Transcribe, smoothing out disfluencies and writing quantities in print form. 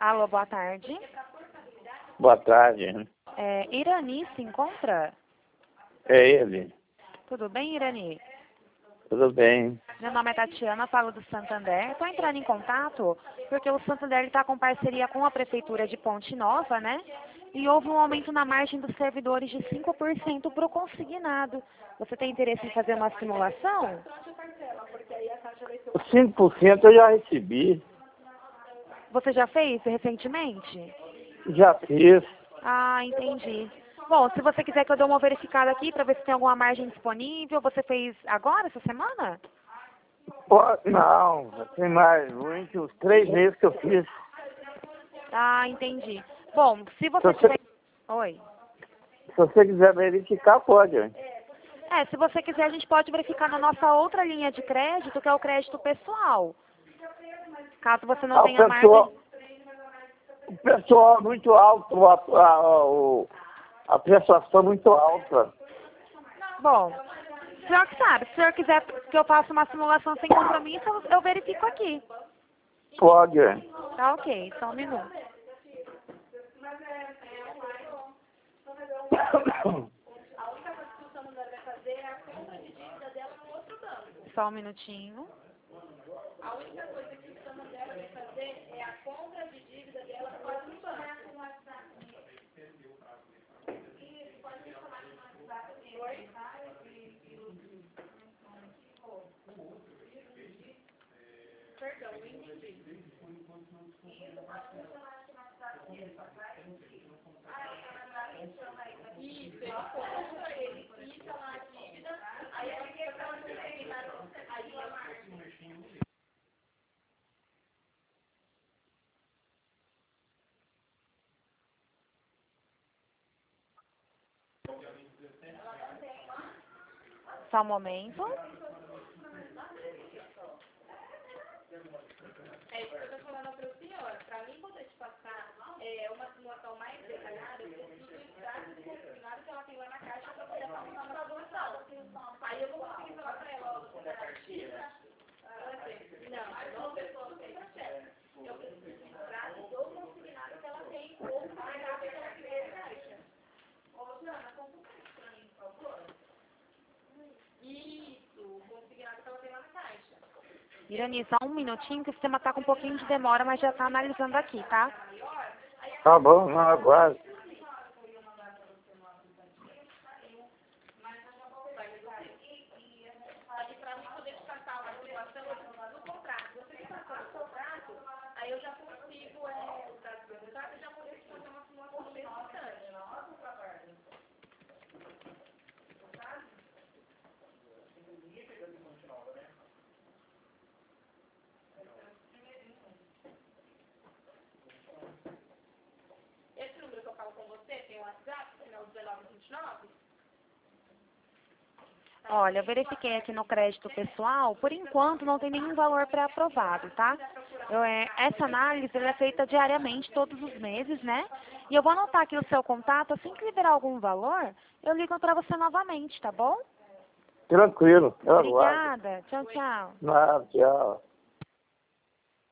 Alô, boa tarde. Boa tarde. Irani se encontra? É ele. Tudo bem, Irani? Tudo bem. Meu nome é Tatiana, falo do Santander. Estou entrando em contato porque o Santander está com parceria com a Prefeitura de Ponte Nova, né? E houve um aumento na margem dos servidores de 5% para o consignado. Você tem interesse em fazer uma simulação? Os 5% eu já recebi. Você já fez recentemente? Já fiz. Ah, entendi. Bom, se você quiser que eu dê uma verificada aqui para ver se tem alguma margem disponível, você fez agora, essa semana? Não, tem mais. Uns 3 meses que eu fiz. Ah, entendi. Bom, se você tiver... Oi. Se você quiser verificar, pode. Se você quiser, a gente pode verificar na nossa outra linha de crédito, que é o crédito pessoal. Caso você não tenha margem... O pessoal é muito alto, a prestação é muito alta. Bom, o senhor que sabe. Se o senhor quiser que eu faça uma simulação sem compromisso, eu verifico aqui. Pode. Tá ok, só um minuto. Só um minutinho. A única coisa que o Santander vai fazer é a compra de dívida dela no outro banco. Isso, pode me chamar no WhatsApp. Perdão, eu entendi. Isso, pode me chamar aqui no WhatsApp dele, vai? Isso, ele compra, ele quita lá a dívida, aí a questão de terminar aí a margem. Só um momento. É isso que eu estou falando para o senhor. Para mim poder te passar uma simulação mais detalhada, eu preciso do extrato do consignado que ela tem lá na caixa para poder passar na solução. Aí eu vou conseguir falar para ela, você está ativa? Não pessoa tem processo. Eu preciso do extrato do consignado que ela tem ou o consignado que ela tem na caixa. Ô, Jana, consulta isso para mim, por favor. Isso, o consignado que ela tem lá na caixa. Irani, só um minutinho que o sistema está com um pouquinho de demora, mas já está analisando aqui, tá? Tá bom, não aguardo. Aí para mim poder te passar uma simulação no contrato. Você me passar o contrato, aí eu já consigo os dados do contrato e já poder te fazer uma simulação no mesmo instante. Esse número que eu falo com você tem o WhatsApp, final 1929? Olha, eu verifiquei aqui no crédito pessoal, por enquanto não tem nenhum valor pré-aprovado, tá? Essa análise ela é feita diariamente, todos os meses, né? E eu vou anotar aqui o seu contato, assim que liberar algum valor, eu ligo para você novamente, tá bom? Tranquilo, eu aguardo. Obrigada. Tchau, tchau. Tchau.